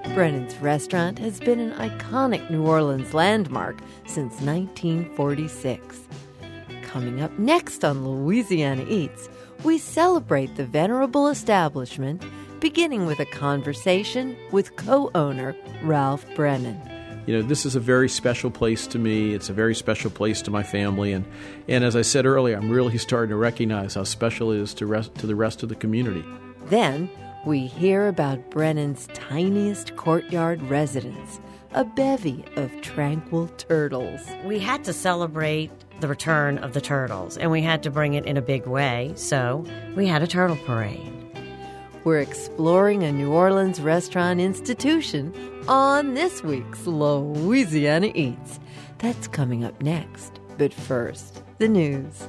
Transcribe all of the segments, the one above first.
Brennan's Restaurant has been an iconic New Orleans landmark since 1946. Coming up next on Louisiana Eats, we celebrate the venerable establishment, beginning with a conversation with co-owner Ralph Brennan. You know, this is a very special place to me. It's a very special place to my family. And as I said earlier, I'm really starting to recognize how special it is to the rest of the community. Then we hear about Brennan's tiniest courtyard residence, a bevy of tranquil turtles. We had to celebrate the return of the turtles, and we had to bring it in a big way, so we had a turtle parade. We're exploring a New Orleans restaurant institution on this week's Louisiana Eats. That's coming up next. But first, the news.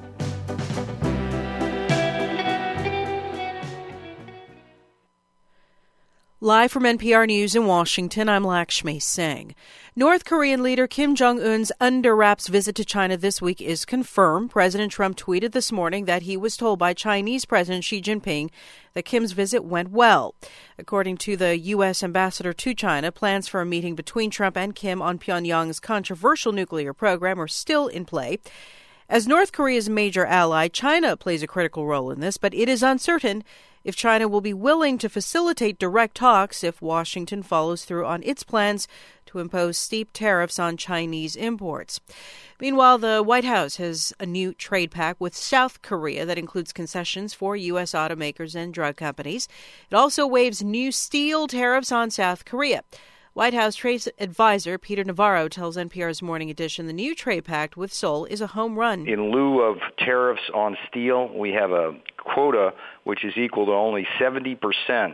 Live from NPR News in Washington, I'm Lakshmi Singh. North Korean leader Kim Jong-un's under-wraps visit to China this week is confirmed. President Trump tweeted this morning that he was told by Chinese President Xi Jinping that Kim's visit went well. According to the U.S. ambassador to China, plans for a meeting between Trump and Kim on Pyongyang's controversial nuclear program are still in play. As North Korea's major ally, China plays a critical role in this, but it is uncertain if China will be willing to facilitate direct talks if Washington follows through on its plans to impose steep tariffs on Chinese imports. Meanwhile, the White House has a new trade pact with South Korea that includes concessions for U.S. automakers and drug companies. It also waives new steel tariffs on South Korea. White House Trade Advisor Peter Navarro tells NPR's Morning Edition the new trade pact with Seoul is a home run. In lieu of tariffs on steel, we have a quota which is equal to only 70%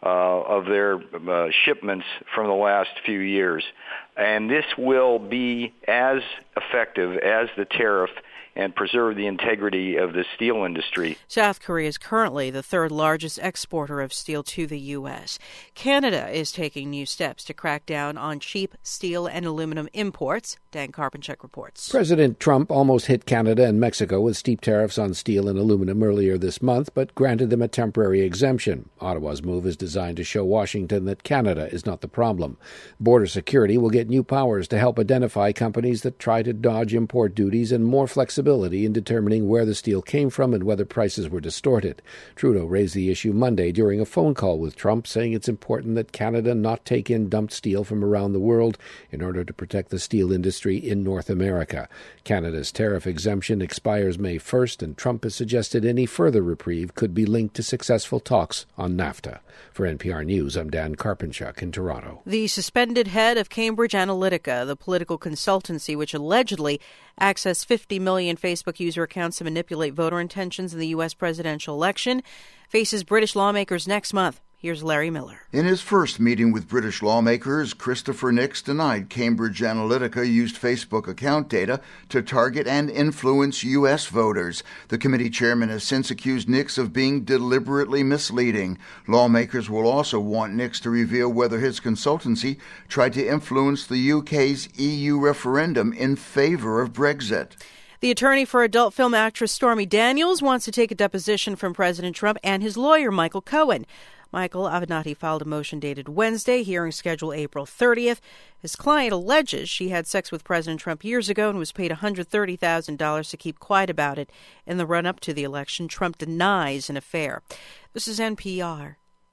of their shipments from the last few years. And this will be as effective as the tariff and preserve the integrity of the steel industry. South Korea is currently the third largest exporter of steel to the U.S. Canada is taking new steps to crack down on cheap steel and aluminum imports. Dan Karpenchuk reports. President Trump almost hit Canada and Mexico with steep tariffs on steel and aluminum earlier this month, but granted them a temporary exemption. Ottawa's move is designed to show Washington that Canada is not the problem. Border Security will get new powers to help identify companies that try to dodge import duties and more flexibility in determining where the steel came from and whether prices were distorted. Trudeau raised the issue Monday during a phone call with Trump, saying it's important that Canada not take in dumped steel from around the world in order to protect the steel industry in North America. Canada's tariff exemption expires May 1st, and Trump has suggested any further reprieve could be linked to successful talks on NAFTA. For NPR News, I'm Dan Karpenchuk in Toronto. The suspended head of Cambridge Analytica, the political consultancy which allegedly accessed 50 million Facebook user accounts to manipulate voter intentions in the U.S. presidential election, faces British lawmakers next month. Here's Larry Miller. In his first meeting with British lawmakers, Christopher Nix denied Cambridge Analytica used Facebook account data to target and influence U.S. voters. The committee chairman has since accused Nix of being deliberately misleading. Lawmakers will also want Nix to reveal whether his consultancy tried to influence the UK's EU referendum in favor of Brexit. The attorney for adult film actress Stormy Daniels wants to take a deposition from President Trump and his lawyer, Michael Cohen. Michael Avenatti filed a motion dated Wednesday, hearing scheduled April 30th. His client alleges she had sex with President Trump years ago and was paid $130,000 to keep quiet about it. In the run-up to the election, Trump denies an affair. This is NPR.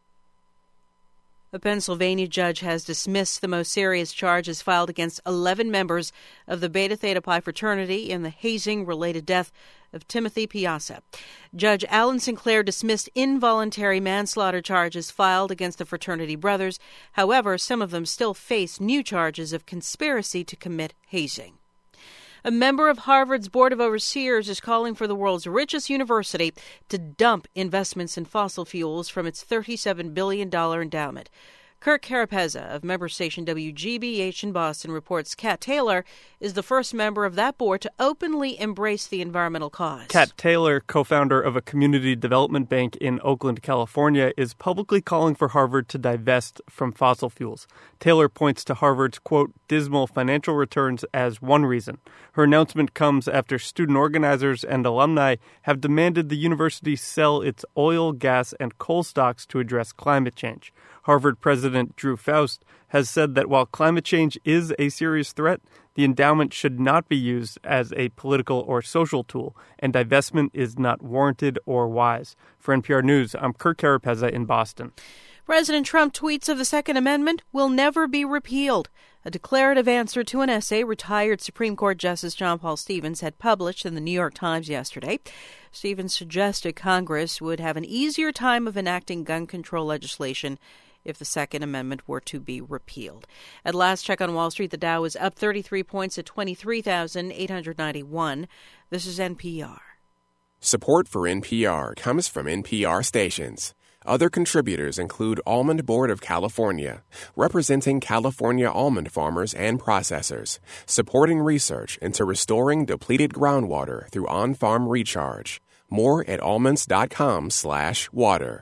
A Pennsylvania judge has dismissed the most serious charges filed against 11 members of the Beta Theta Pi fraternity in the hazing-related death of Timothy Piazza. Judge Alan Sinclair dismissed involuntary manslaughter charges filed against the fraternity brothers. However, some of them still face new charges of conspiracy to commit hazing. A member of Harvard's Board of Overseers is calling for the world's richest university to dump investments in fossil fuels from its $37 billion endowment. Kirk Carapezza of member station WGBH in Boston reports Kat Taylor is the first member of that board to openly embrace the environmental cause. Kat Taylor, co-founder of a community development bank in Oakland, California, is publicly calling for Harvard to divest from fossil fuels. Taylor points to Harvard's, quote, dismal financial returns as one reason. Her announcement comes after student organizers and alumni have demanded the university sell its oil, gas, and coal stocks to address climate change. Harvard President Drew Faust has said that while climate change is a serious threat, the endowment should not be used as a political or social tool, and divestment is not warranted or wise. For NPR News, I'm Kirk Carapezza in Boston. President Trump tweets of the Second Amendment will never be repealed, a declarative answer to an essay retired Supreme Court Justice John Paul Stevens had published in the New York Times yesterday. Stevens suggested Congress would have an easier time of enacting gun control legislation if the Second Amendment were to be repealed. At last check on Wall Street, the Dow is up 33 points at 23,891. This is NPR. Support for NPR comes from NPR stations. Other contributors include Almond Board of California, representing California almond farmers and processors, supporting research into restoring depleted groundwater through on-farm recharge. More at almonds.com/water.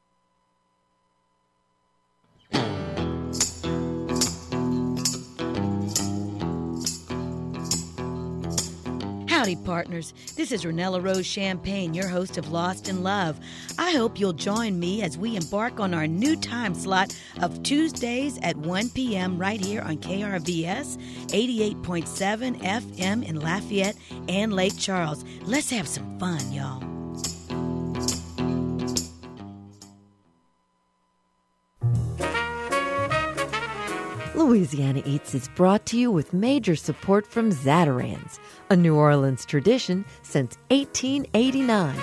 Howdy, partners. This is Renella Rose Champagne, your host of Lost in Love. I hope you'll join me as we embark on our new time slot of Tuesdays at 1 p.m. right here on KRVS 88.7 FM in Lafayette and Lake Charles. Let's have some fun, y'all. Louisiana Eats is brought to you with major support from Zatarain's, a New Orleans tradition since 1889.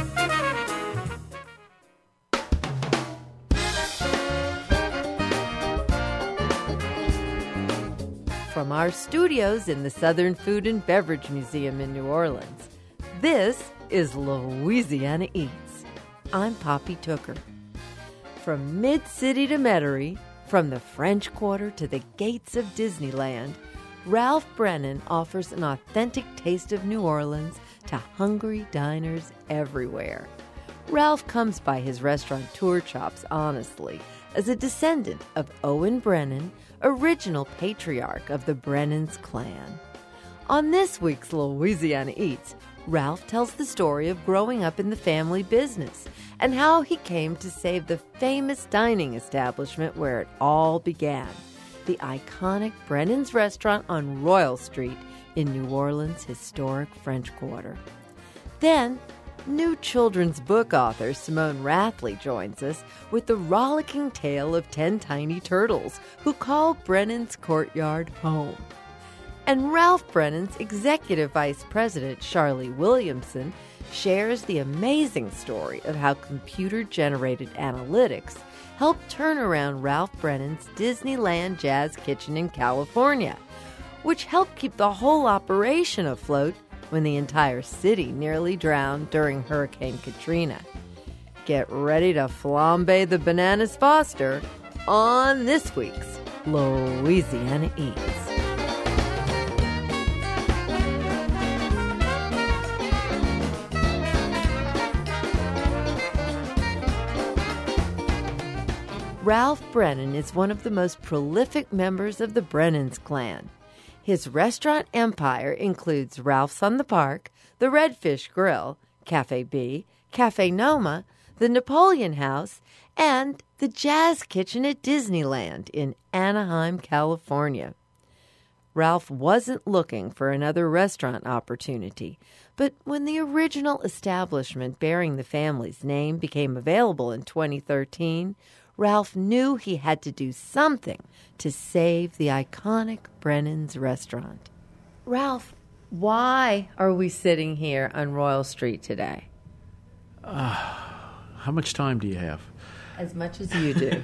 From our studios in the Southern Food and Beverage Museum in New Orleans, this is Louisiana Eats. I'm Poppy Tooker. From Mid-City to Metairie, from the French Quarter to the gates of Disneyland, Ralph Brennan offers an authentic taste of New Orleans to hungry diners everywhere. Ralph comes by his restaurateur chops honestly as a descendant of Owen Brennan, original patriarch of the Brennan's clan. On this week's Louisiana Eats, Ralph tells the story of growing up in the family business and how he came to save the famous dining establishment where it all began, the iconic Brennan's Restaurant on Royal Street in New Orleans' historic French Quarter. Then, new children's book author Simone Rathley joins us with the rollicking tale of 10 tiny turtles who call Brennan's courtyard home. And Ralph Brennan's executive vice president, Charlie Williamson, shares the amazing story of how computer-generated analytics helped turn around Ralph Brennan's Disneyland Jazz Kitchen in California, which helped keep the whole operation afloat when the entire city nearly drowned during Hurricane Katrina. Get ready to flambe the Bananas Foster on this week's Louisiana Eats. Ralph Brennan is one of the most prolific members of the Brennan's clan. His restaurant empire includes Ralph's on the Park, the Redfish Grill, Cafe B, Cafe Noma, the Napoleon House, and the Jazz Kitchen at Disneyland in Anaheim, California. Ralph wasn't looking for another restaurant opportunity, but when the original establishment bearing the family's name became available in 2013, Ralph knew he had to do something to save the iconic Brennan's Restaurant. Ralph, why are we sitting here on Royal Street today? How much time do you have? As much as you do.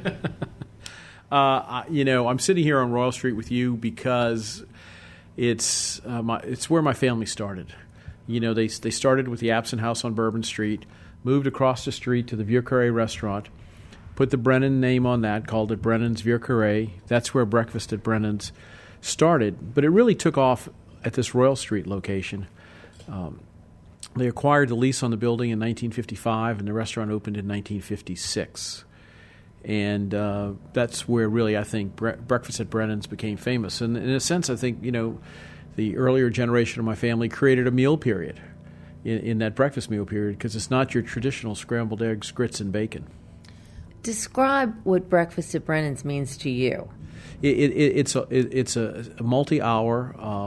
I'm sitting here on Royal Street with you because it's where my family started. You know, they started with the Absent House on Bourbon Street, moved across the street to the Vieux Carré restaurant, put the Brennan name on that, called it Brennan's Vieux Carré. That's where breakfast at Brennan's started. But it really took off at this Royal Street location. They acquired the lease on the building in 1955, and the restaurant opened in 1956. And that's where really, I think, breakfast at Brennan's became famous. And in a sense, I think, the earlier generation of my family created a meal period in that breakfast meal period, because it's not your traditional scrambled eggs, grits, and bacon. Describe what breakfast at Brennan's means to you. It's a multi-hour,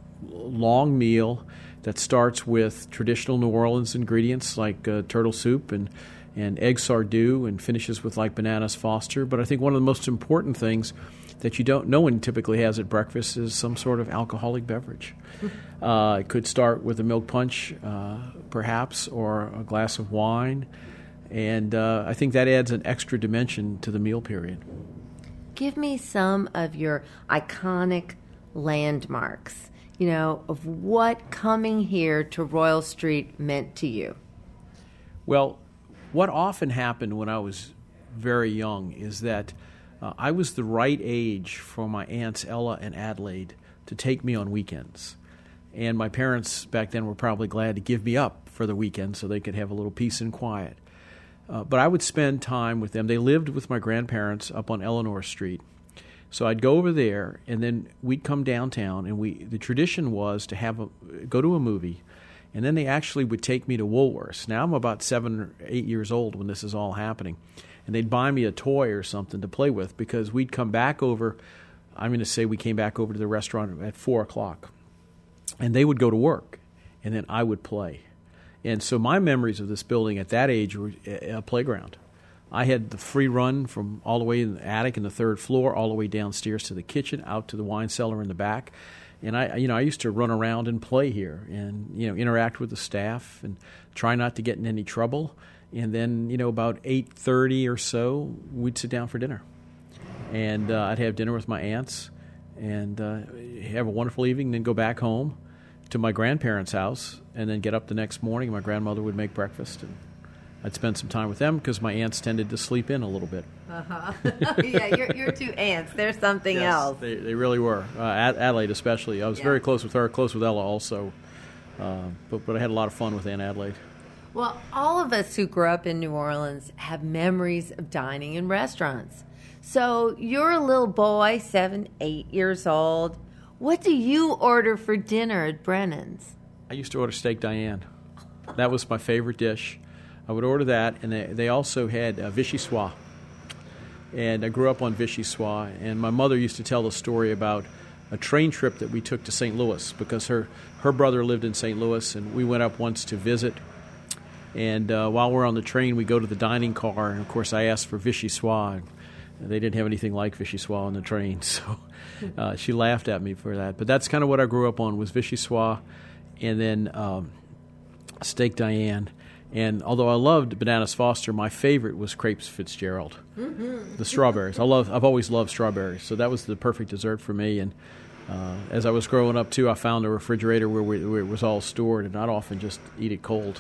long meal that starts with traditional New Orleans ingredients like turtle soup and egg sardou, and finishes with like bananas Foster. But I think one of the most important things that no one typically has at breakfast is some sort of alcoholic beverage. It could start with a milk punch, perhaps, or a glass of wine. And I think that adds an extra dimension to the meal period. Give me some of your iconic landmarks, of what coming here to Royal Street meant to you. Well, what often happened when I was very young is that I was the right age for my aunts Ella and Adelaide to take me on weekends. And my parents back then were probably glad to give me up for the weekend so they could have a little peace and quiet. But I would spend time with them. They lived with my grandparents up on Eleanor Street. So I'd go over there, and then we'd come downtown, and the tradition was to go to a movie, and then they actually would take me to Woolworths. Now I'm about 7 or 8 years old when this is all happening, and they'd buy me a toy or something to play with because we'd come back over. I'm going to say we came back over to the restaurant at 4 o'clock, and they would go to work, and then I would play. And so my memories of this building at that age were a playground. I had the free run from all the way in the attic and the third floor, all the way downstairs to the kitchen, out to the wine cellar in the back. And I used to run around and play here and, interact with the staff and try not to get in any trouble. And then, about 8:30 or so, we'd sit down for dinner. And I'd have dinner with my aunts and have a wonderful evening, then go back home to my grandparents' house, and then get up the next morning. My grandmother would make breakfast, and I'd spend some time with them because my aunts tended to sleep in a little bit. Yeah, your two aunts, they're something else. They really were. Adelaide especially. I was very close with her, close with Ella also. But I had a lot of fun with Aunt Adelaide. Well, all of us who grew up in New Orleans have memories of dining in restaurants. So you're a little boy, 7, 8 years old. What do you order for dinner at Brennan's? I used to order steak Diane. That was my favorite dish. I would order that, and they also had vichyssoise. And I grew up on vichyssoise, and my mother used to tell the story about a train trip that we took to St. Louis because her brother lived in St. Louis, and we went up once to visit. And while we're on the train, we go to the dining car, and of course I asked for vichyssoise. They didn't have anything like vichyssoise on the train, so she laughed at me for that. But that's kind of what I grew up on, was vichyssoise, and then steak Diane. And although I loved bananas Foster, my favorite was crepes Fitzgerald, the strawberries. I've always loved strawberries, so that was the perfect dessert for me. And as I was growing up too, I found a refrigerator where it was all stored, and I'd often just eat it cold.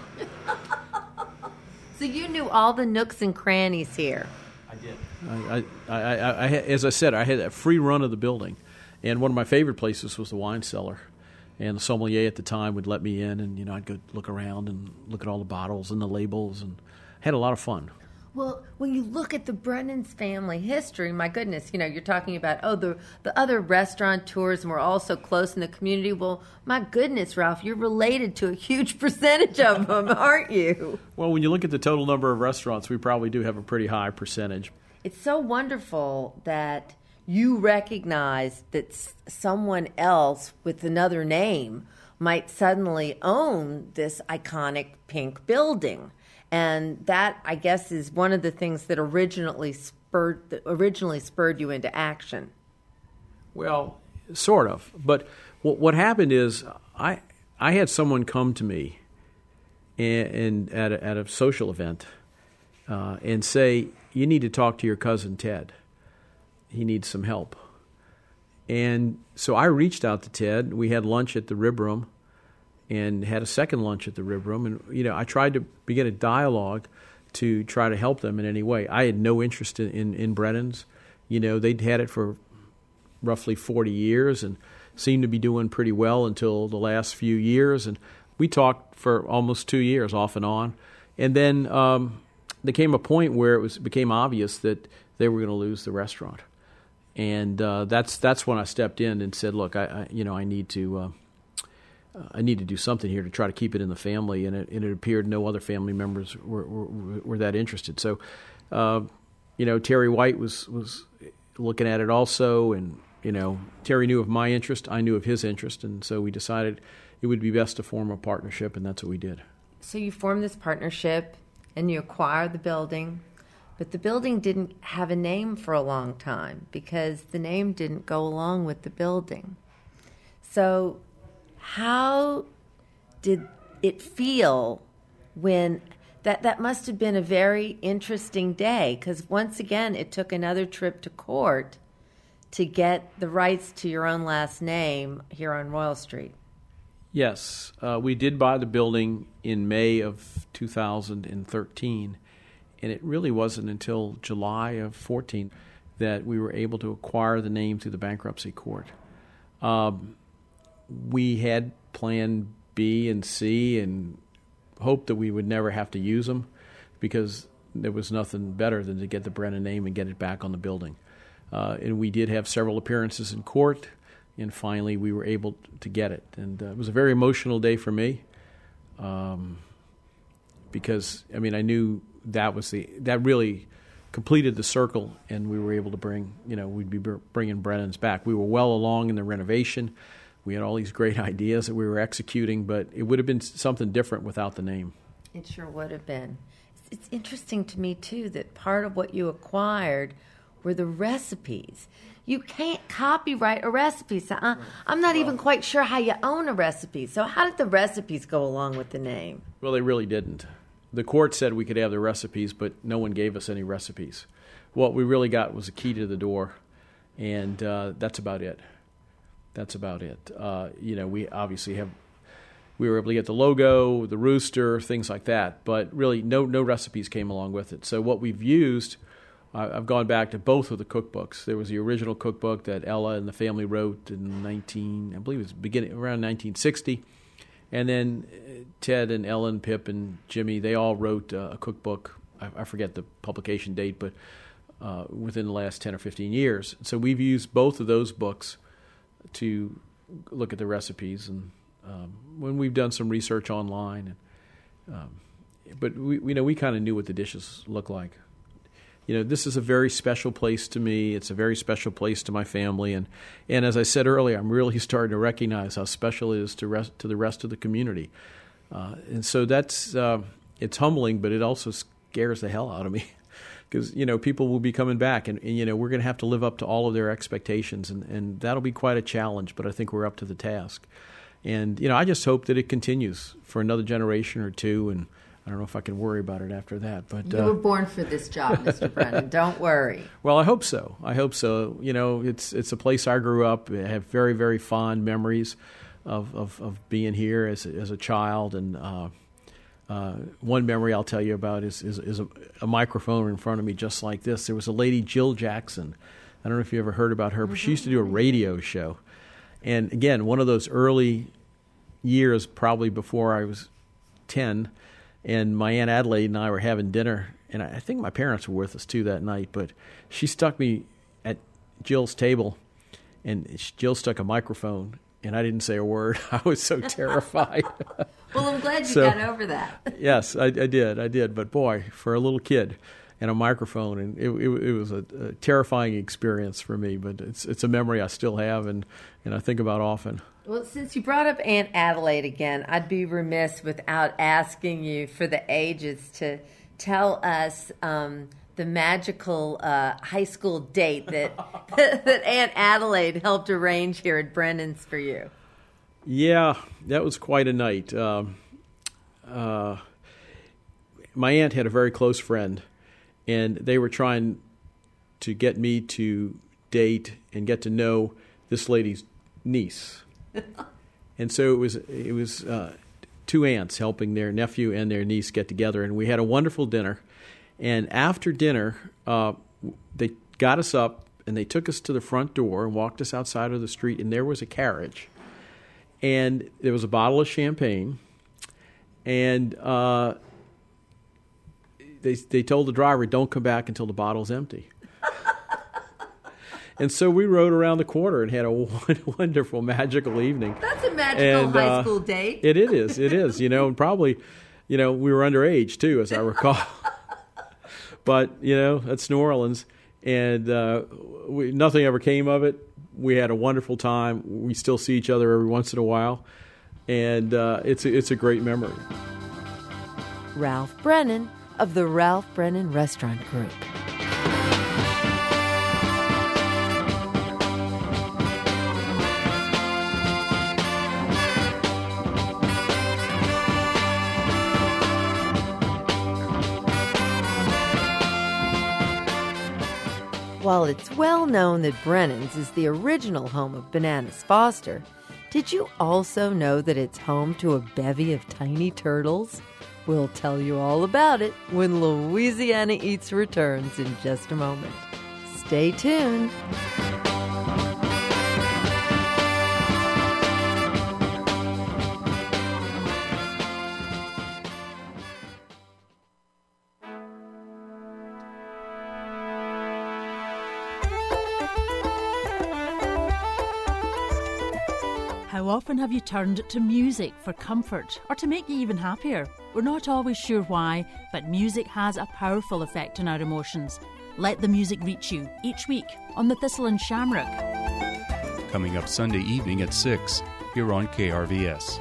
So you knew all the nooks and crannies here. I did. I as I said, I had a free run of the building, and one of my favorite places was the wine cellar. And the sommelier at the time would let me in, and I'd go look around and look at all the bottles and the labels, and had a lot of fun. Well, when you look at the Brennan's family history, my goodness, you're talking about, the other restaurateurs, and we're all so close in the community. Well, my goodness, Ralph, you're related to a huge percentage of them, aren't you? Well, when you look at the total number of restaurants, we probably do have a pretty high percentage. It's so wonderful that you recognize that someone else with another name might suddenly own this iconic pink building. And that, I guess, is one of the things that originally spurred you into action. Well, sort of. But what happened is I had someone come to me at a social event and say, you need to talk to your cousin Ted. He needs some help. And so I reached out to Ted. We had lunch at the Rib Room and had a second lunch at the Rib Room. And, I tried to begin a dialogue to try to help them in any way. I had no interest in Brennan's. They'd had it for roughly 40 years and seemed to be doing pretty well until the last few years. And we talked for almost 2 years off and on. And then there came a point where it became obvious that they were going to lose the restaurant. And that's when I stepped in and said, "Look, I need to do something here to try to keep it in the family." And it appeared no other family members were that interested. So Terry White was looking at it also, and Terry knew of my interest, I knew of his interest, and so we decided it would be best to form a partnership, and that's what we did. So you formed this partnership, and you acquired the building, but the building didn't have a name for a long time because the name didn't go along with the building. So how did it feel when that must have been a very interesting day, because once again it took another trip to court to get the rights to your own last name here on Royal Street? Yes, we did buy the building in May of 2013, and it really wasn't until July of 14 that we were able to acquire the name through the bankruptcy court. We had Plan B and C and hoped that we would never have to use them, because there was nothing better than to get the Brennan name and get it back on the building. And we did have several appearances in court, and finally we were able to get it. And it was a very emotional day for me, because I knew that really completed the circle, and we were able to we'd be bringing Brennan's back. We were well along in the renovation. We had all these great ideas that we were executing, but it would have been something different without the name. It sure would have been. It's interesting to me, too, that part of what you acquired were the recipes. You can't copyright a recipe. So I'm not even quite sure how you own a recipe. So how did the recipes go along with the name? Well, they really didn't. The court said we could have the recipes, but no one gave us any recipes. What we really got was a key to the door, and that's about it. That's about it. We obviously we were able to get the logo, the rooster, things like that, but really no recipes came along with it. So what we've used, I've gone back to both of the cookbooks. There was the original cookbook that Ella and the family wrote in around 1960, and then Ted and Ellen, Pip and Jimmy, they all wrote a cookbook. I forget the publication date, but within the last 10 or 15 years. So we've used both of those books to look at the recipes, and when we've done some research online, but we kind of knew what the dishes look like. This is a very special place to me. It's a very special place to my family, and as I said earlier, I'm really starting to recognize how special it is to the rest of the community, and so that's it's humbling, but it also scares the hell out of me. Because, people will be coming back, and we're going to have to live up to all of their expectations, and that'll be quite a challenge, but I think we're up to the task. And, I just hope that it continues for another generation or two, and I don't know if I can worry about it after that. But you were born for this job, Mr. Brennan. Don't worry. Well, I hope so. It's a place I grew up. I have very, very fond memories of being here as a child, and one memory I'll tell you about is a microphone in front of me just like this. There was a lady, Jill Jackson. I don't know if you ever heard about her, but she used to do a radio show. And again, one of those early years, probably before I was 10, and my Aunt Adelaide and I were having dinner, and I think my parents were with us too that night, but she stuck me at Jill's table, and Jill stuck a microphone, and I didn't say a word. I was so terrified. Well, I'm glad you got over that. Yes, I did. But boy, for a little kid and a microphone, and it was a terrifying experience for me. But it's a memory I still have, and I think about often. Well, since you brought up Aunt Adelaide again, I'd be remiss without asking you for the ages to tell us the magical high school date that Aunt Adelaide helped arrange here at Brennan's for you. Yeah, that was quite a night. My aunt had a very close friend, and they were trying to get me to date and get to know this lady's niece. And so it was two aunts helping their nephew and their niece get together, and we had a wonderful dinner. And after dinner, they got us up, and they took us to the front door and walked us outside of the street, and there was a carriage. And there was a bottle of champagne, and they told the driver, don't come back until the bottle's empty. And so we rode around the corner and had a wonderful, magical evening. That's a magical high school date. It is, and probably, we were underage too, as I recall. But, that's New Orleans. And nothing ever came of it. We had a wonderful time. We still see each other every once in a while. And it's a great memory. Ralph Brennan of the Ralph Brennan Restaurant Group. While it's well known that Brennan's is the original home of Bananas Foster, did you also know that it's home to a bevy of tiny turtles? We'll tell you all about it when Louisiana Eats returns in just a moment. Stay tuned. How often have you turned to music for comfort or to make you even happier? We're not always sure why, but music has a powerful effect on our emotions. Let the music reach you each week on the Thistle and Shamrock. Coming up Sunday evening at 6 here on KRVS.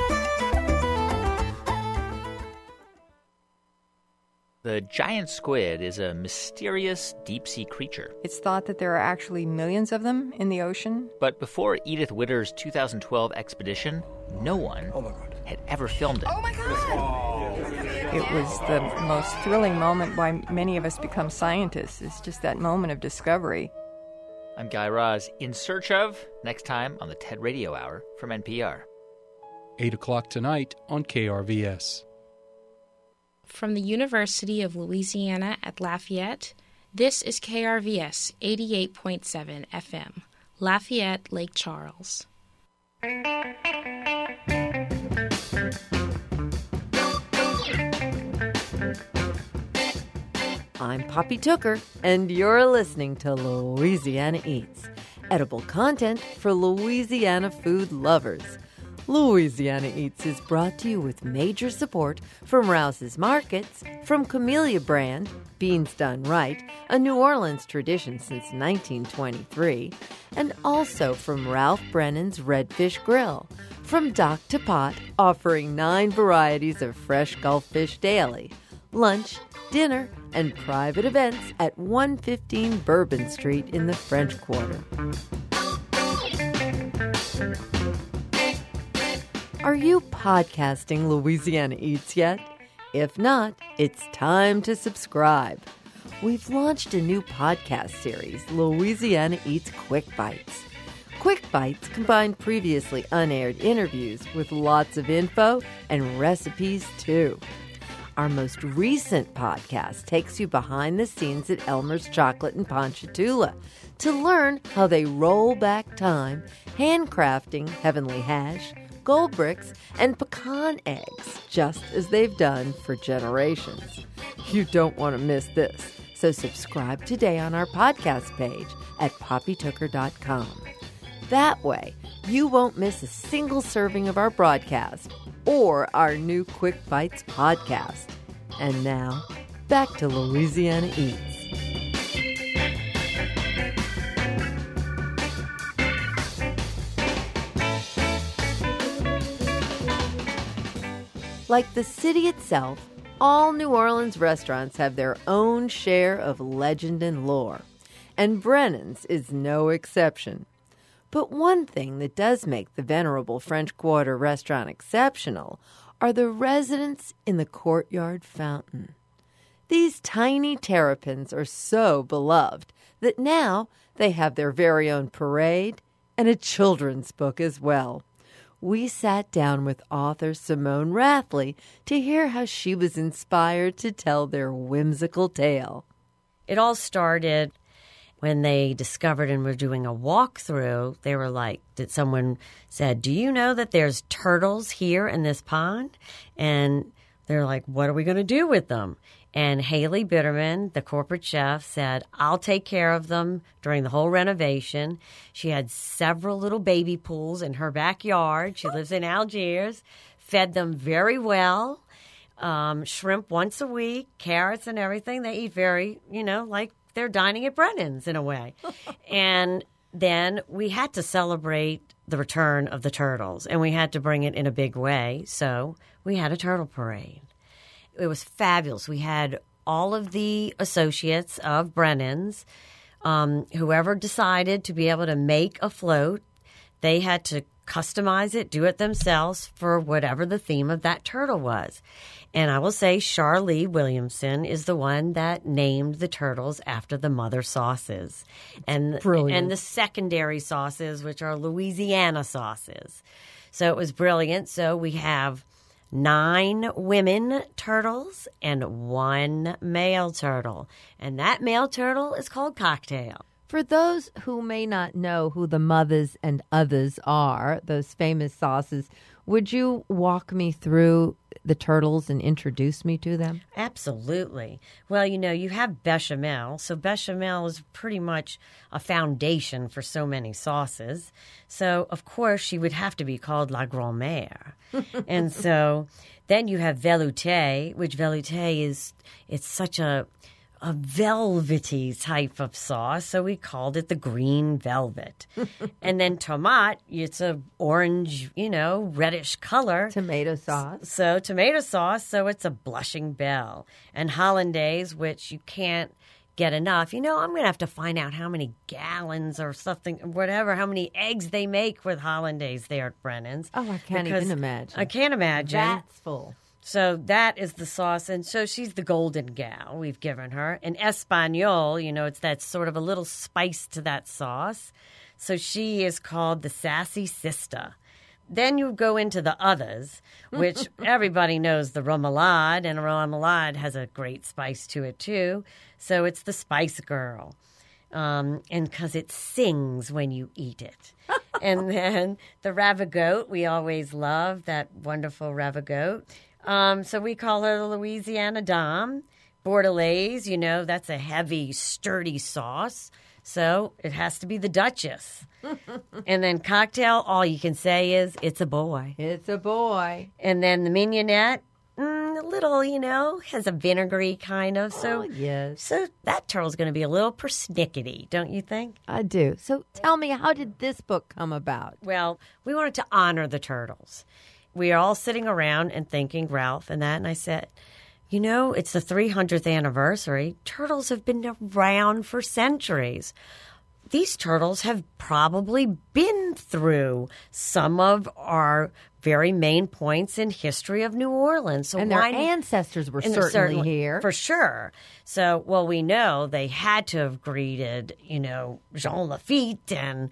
The giant squid is a mysterious deep-sea creature. It's thought that there are actually millions of them in the ocean. But before Edith Witter's 2012 expedition, no one had ever filmed it. Oh my God! It was the most thrilling moment why many of us become scientists. It's just that moment of discovery. I'm Guy Raz, In Search Of, next time on the TED Radio Hour from NPR. 8 o'clock tonight on KRVS. From the University of Louisiana at Lafayette, this is KRVS 88.7 FM, Lafayette, Lake Charles. I'm Poppy Tooker, and you're listening to Louisiana Eats, edible content for Louisiana food lovers. Louisiana Eats is brought to you with major support from Rouse's Markets, from Camellia Brand, Beans Done Right, a New Orleans tradition since 1923, and also from Ralph Brennan's Redfish Grill, from Dock to Pot, offering 9 varieties of fresh Gulf fish daily, lunch, dinner, and private events at 115 Bourbon Street in the French Quarter. Are you podcasting Louisiana Eats yet? If not, it's time to subscribe. We've launched a new podcast series, Louisiana Eats Quick Bites. Quick Bites combine previously unaired interviews with lots of info and recipes, too. Our most recent podcast takes you behind the scenes at Elmer's Chocolate in Ponchatoula to learn how they roll back time, handcrafting Heavenly Hash, gold bricks, and pecan eggs, just as they've done for generations. You don't want to miss this, so subscribe today on our podcast page at poppytooker.com. That way, you won't miss a single serving of our broadcast or our new Quick Bites podcast. And now, back to Louisiana Eats. Like the city itself, all New Orleans restaurants have their own share of legend and lore, and Brennan's is no exception. But one thing that does make the venerable French Quarter restaurant exceptional are the residents in the courtyard fountain. These tiny terrapins are so beloved that now they have their very own parade and a children's book as well. We sat down with author Simone Rathley to hear how she was inspired to tell their whimsical tale. It all started when they discovered and were doing a walkthrough. They were like, someone said, "Do you know that there's turtles here in this pond?" And they're like, "What are we going to do with them?" And Haley Bitterman, the corporate chef, said, "I'll take care of them during the whole renovation." She had several little baby pools in her backyard. She lives in Algiers, fed them very well. shrimp once a week, carrots and everything. They eat very, like they're dining at Brennan's in a way. And then we had to celebrate the return of the turtles, and we had to bring it in a big way. So we had a turtle parade. It was fabulous. We had all of the associates of Brennan's, whoever decided to be able to make a float, they had to customize it, do it themselves for whatever the theme of that turtle was. And I will say Charlie Williamson is the one that named the turtles after the mother sauces. And the secondary sauces, which are Louisiana sauces. So it was brilliant. So we have 9 women turtles and 1 male turtle. And that male turtle is called Cocktail. For those who may not know who the mothers and others are, those famous sauces, would you walk me through the turtles and introduce me to them? Absolutely. Well, you have bechamel. So bechamel is pretty much a foundation for so many sauces. So, of course, she would have to be called La Grand-Mère. And so then you have velouté, which velouté it's such a velvety type of sauce, so we called it the green velvet. And then tomate, it's a orange, reddish color. Tomato sauce. So tomato sauce, so it's a blushing belle. And hollandaise, which you can't get enough. I'm going to have to find out how many gallons or something, whatever, how many eggs they make with hollandaise there at Brennan's. Oh, I can't even imagine. I can't imagine. That's full. So that is the sauce, and so she's the golden gal we've given her. And Espanol, it's that sort of a little spice to that sauce. So she is called the Sassy Sister. Then you go into the others, which everybody knows the remoulade, and remoulade has a great spice to it too. So it's the Spice Girl, and because it sings when you eat it. And then the ravigote, we always love that wonderful ravigote. So we call her the Louisiana Dame. Bordelaise, that's a heavy, sturdy sauce. So it has to be the Duchess. And then Cocktail, all you can say is, it's a boy. It's a boy. And then the Mignonette, a little, has a vinegary kind of. So, yes. So that turtle's going to be a little persnickety, don't you think? I do. So tell me, how did this book come about? Well, we wanted to honor the turtles. We are all sitting around and thinking, Ralph and that, and I said, it's the 300th anniversary. Turtles have been around for centuries. These turtles have probably been through some of our very main points in history of New Orleans. So and their ancestors were certainly here. For sure. So, we know they had to have greeted, Jean Lafitte and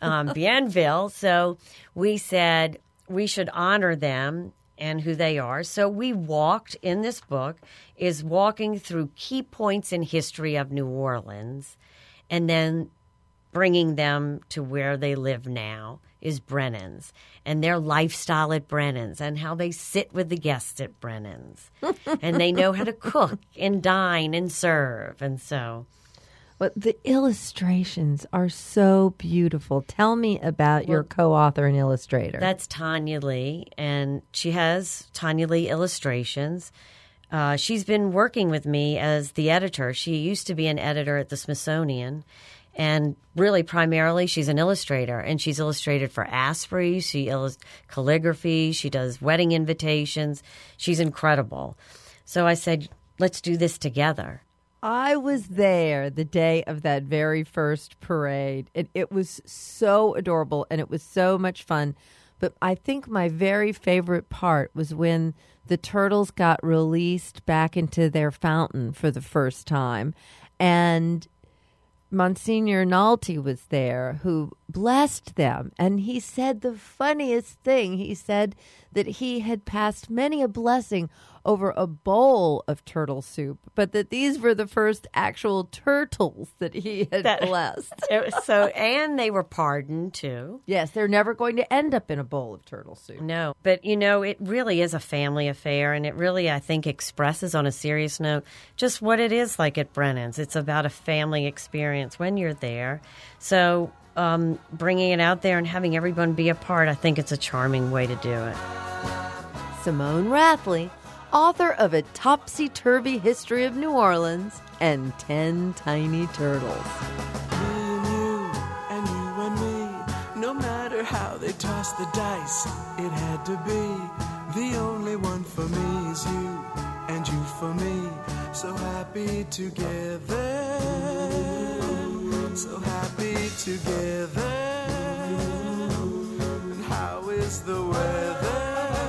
Bienville. So we said we should honor them and who they are. So we walked in this book is walking through key points in history of New Orleans, and then bringing them to where they live now is Brennan's and their lifestyle at Brennan's and how they sit with the guests at Brennan's. And they know how to cook and dine and serve. And so... But the illustrations are so beautiful. Tell me about your co-author and illustrator. That's Tanya Lee, and she has Tanya Lee Illustrations. She's been working with me as the editor. She used to be an editor at the Smithsonian, and really primarily she's an illustrator, and she's illustrated for Asprey. She calligraphy. She does wedding invitations. She's incredible. So I said, let's do this together. I was there the day of that very first parade, and it was so adorable, and it was so much fun. But I think my very favorite part was when the turtles got released back into their fountain for the first time, and Monsignor Nalty was there, who blessed them, and he said the funniest thing. He said that he had passed many a blessing over a bowl of turtle soup, but that these were the first actual turtles that he had blessed. And they were pardoned, too. Yes, they're never going to end up in a bowl of turtle soup. No, but, it really is a family affair, and it really, I think, expresses on a serious note just what it is like at Brennan's. It's about a family experience when you're there. So bringing it out there and having everyone be a part, I think it's a charming way to do it. Simone Rathley, author of A Topsy-Turvy History of New Orleans and 10 Tiny Turtles. No matter how they toss the dice, it had to be. The only one for me is you, and you for me. So happy together, so happy together. And how is the weather?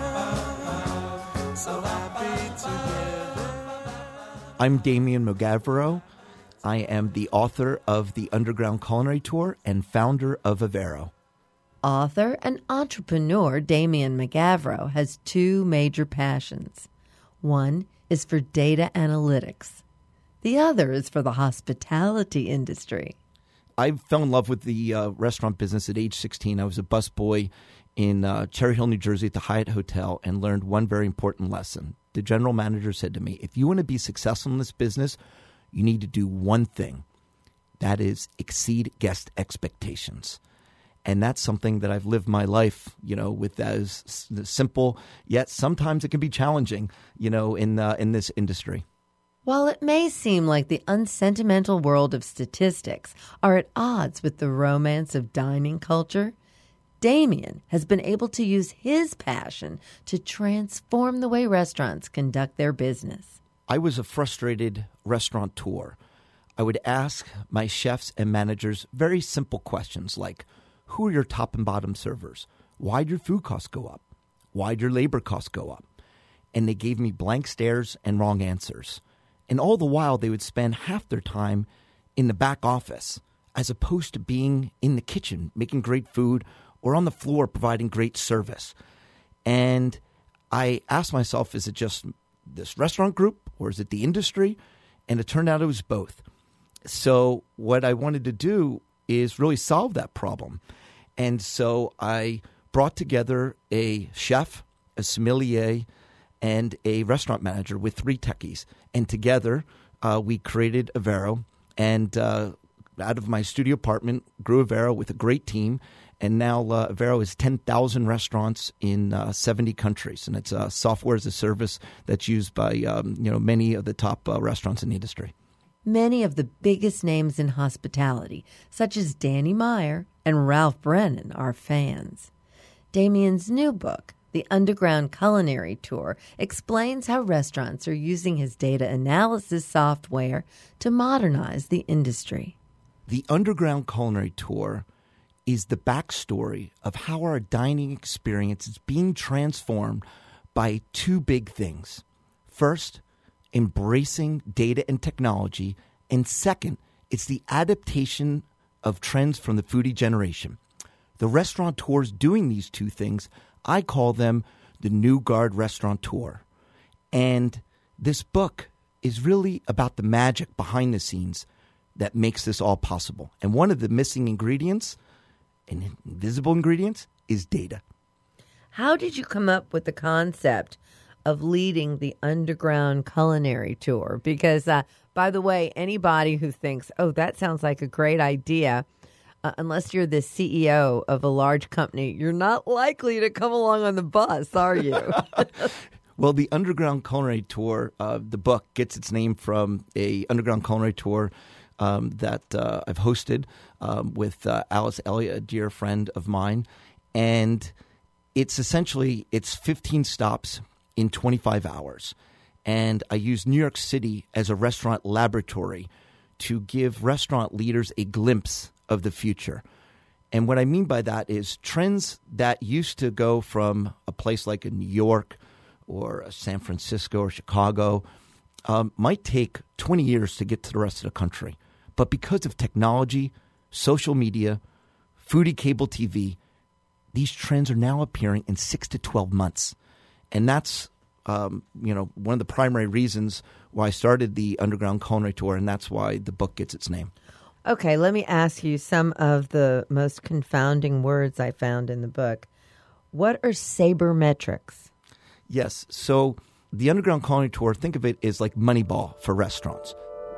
So happy together. I'm Damien Mogavero. I am the author of the Underground Culinary Tour and founder of Avero. Author and entrepreneur Damien Mogavero has two major passions. One is for data analytics. The other is for the hospitality industry. I fell in love with the restaurant business at age 16. I was a busboy in Cherry Hill, New Jersey at the Hyatt Hotel and learned one very important lesson. The general manager said to me, if you want to be successful in this business, you need to do one thing. That is exceed guest expectations. And that's something that I've lived my life, with as simple, yet sometimes it can be challenging, in this industry. While it may seem like the unsentimental world of statistics are at odds with the romance of dining culture, Damien has been able to use his passion to transform the way restaurants conduct their business. I was a frustrated restaurateur. I would ask my chefs and managers very simple questions like, who are your top and bottom servers? Why'd your food costs go up? Why'd your labor costs go up? And they gave me blank stares and wrong answers. And all the while, they would spend half their time in the back office as opposed to being in the kitchen, making great food, or on the floor providing great service. And I asked myself, is it just this restaurant group or is it the industry? And it turned out it was both. So what I wanted to do is really solve that problem. And so I brought together a chef, a sommelier, and a restaurant manager with 3 techies. And together we created Avero. And out of my studio apartment grew Avero with a great team. And now Avero is 10,000 restaurants in 70 countries. And it's a software as a service that's used by many of the top restaurants in the industry. Many of the biggest names in hospitality, such as Danny Meyer and Ralph Brennan, are fans. Damien's new book, The Underground Culinary Tour, explains how restaurants are using his data analysis software to modernize the industry. The Underground Culinary Tour is the backstory of how our dining experience is being transformed by 2 big things. First, embracing data and technology, and second, it's the adaptation of trends from the foodie generation. The restaurateurs doing these 2 things, I call them the New Guard Restaurateur. And this book is really about the magic behind the scenes that makes this all possible. And one of the missing ingredients, and invisible ingredients, is data. How did you come up with the concept of leading the Underground Culinary Tour? Because, by the way, anybody who thinks, oh, that sounds like a great idea, unless you're the CEO of a large company, you're not likely to come along on the bus, are you? Well, the Underground Culinary Tour, the book, gets its name from a Underground Culinary Tour that I've hosted with Alice Elliott, a dear friend of mine. And it's 15 stops in 25 hours. And I use New York City as a restaurant laboratory to give restaurant leaders a glimpse of the future. And what I mean by that is trends that used to go from a place like a New York or a San Francisco or Chicago might take 20 years to get to the rest of the country. But because of technology, social media, foodie cable TV, these trends are now appearing in 6 to 12 months. And that's, one of the primary reasons why I started the Underground Culinary Tour, and that's why the book gets its name. Okay, let me ask you some of the most confounding words I found in the book. What are sabermetrics? Yes, so the Underground Culinary Tour, think of it as like Moneyball for restaurants.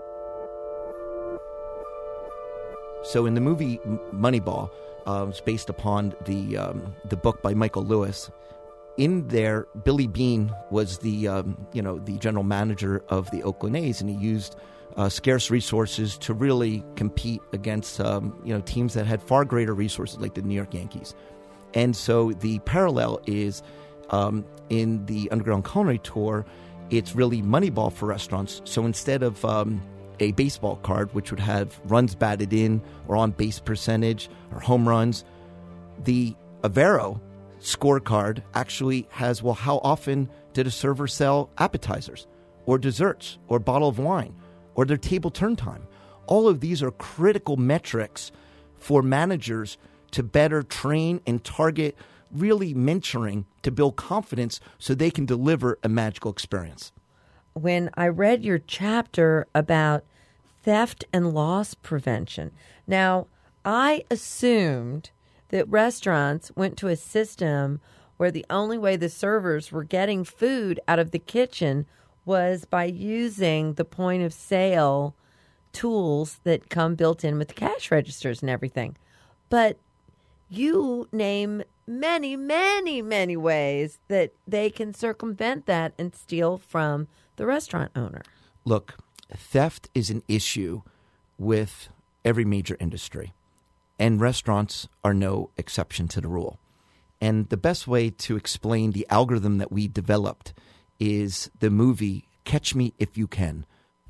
So in the movie Moneyball, it's based upon the book by Michael Lewis. in there, Billy Beane was the the general manager of the Oakland A's, and he used scarce resources to really compete against teams that had far greater resources, like the New York Yankees. And so the parallel is in the Underground Culinary Tour, it's really Moneyball for restaurants. So instead of a baseball card, which would have runs batted in or on base percentage or home runs, the Avero scorecard actually has, well, how often did a server sell appetizers or desserts or a bottle of wine or their table turn time? All of these are critical metrics for managers to better train and target, really mentoring to build confidence so they can deliver a magical experience. When I read your chapter about theft and loss prevention, now I assumed that restaurants went to a system where the only way the servers were getting food out of the kitchen was by using the point of sale tools that come built in with the cash registers and everything. But you name many, many, many ways that they can circumvent that and steal from the restaurant owner. Look, theft is an issue with every major industry, and restaurants are no exception to the rule. And the best way to explain the algorithm that we developed is the movie Catch Me If You Can.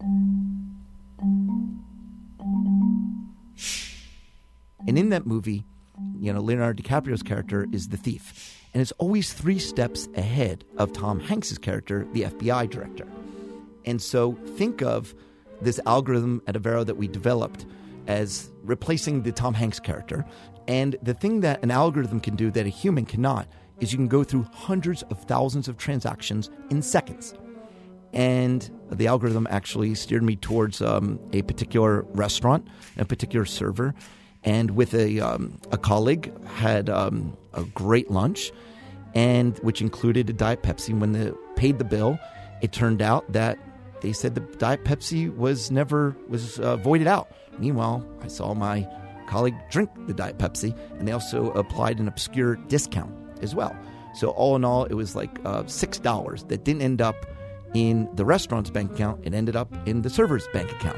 And in that movie, Leonardo DiCaprio's character is the thief, and is always 3 steps ahead of Tom Hanks's character, the FBI director. And so think of this algorithm at Avero that we developed as replacing the Tom Hanks character. And the thing that an algorithm can do that a human cannot is you can go through hundreds of thousands of transactions in seconds. And the algorithm actually steered me towards a particular restaurant, a particular server, and with a colleague had a great lunch, and which included a Diet Pepsi. When they paid the bill, it turned out that they said the Diet Pepsi was voided out. Meanwhile, I saw my colleague drink the Diet Pepsi, and they also applied an obscure discount as well. So all in all, it was like $6 that didn't end up in the restaurant's bank account. It ended up in the server's bank account.